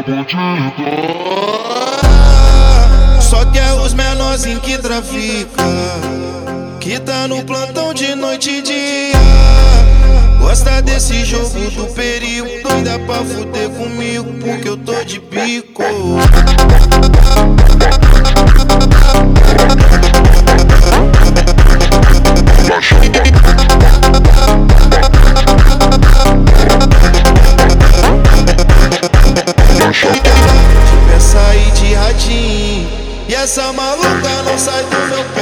Só que é os menorzinhos que trafica, que tá no plantão de noite e dia. Gosta desse jogo do perigo, doida pra fuder comigo, porque eu tô de bico. Tipo, é sair de radinho, e essa maluca não sai do meu pé.